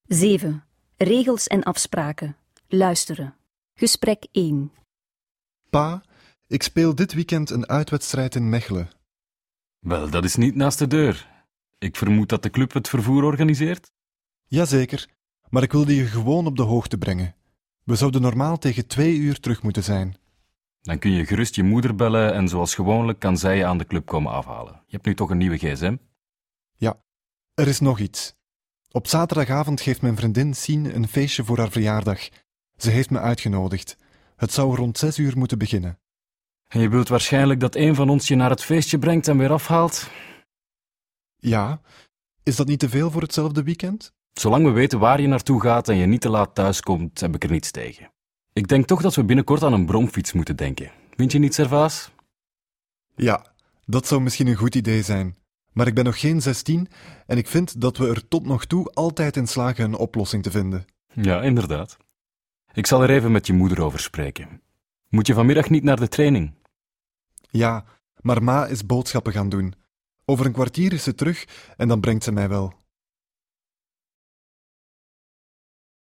7. Regels en afspraken. Luisteren. Gesprek 1. Pa, ik speel dit weekend een uitwedstrijd in Mechelen. Wel, dat is niet naast de deur. Ik vermoed dat de club het vervoer organiseert? Jazeker, maar ik wilde je gewoon op de hoogte brengen. We zouden normaal tegen 2 uur terug moeten zijn. Dan kun je gerust je moeder bellen en zoals gewoonlijk kan zij je aan de club komen afhalen. Je hebt nu toch een nieuwe gsm? Ja, er is nog iets. Op zaterdagavond geeft mijn vriendin Sien een feestje voor haar verjaardag. Ze heeft me uitgenodigd. Het zou rond 6 uur moeten beginnen. En je wilt waarschijnlijk dat een van ons je naar het feestje brengt en weer afhaalt? Ja, is dat niet te veel voor hetzelfde weekend? Zolang we weten waar je naartoe gaat en je niet te laat thuiskomt, heb ik er niets tegen. Ik denk toch dat we binnenkort aan een bromfiets moeten denken. Vind je niet, Servaas? Ja, dat zou misschien een goed idee zijn. Maar ik ben nog geen 16 en ik vind dat we er tot nog toe altijd in slagen een oplossing te vinden. Ja, inderdaad. Ik zal er even met je moeder over spreken. Moet je vanmiddag niet naar de training? Ja, maar ma is boodschappen gaan doen. Over een kwartier is ze terug en dan brengt ze mij wel.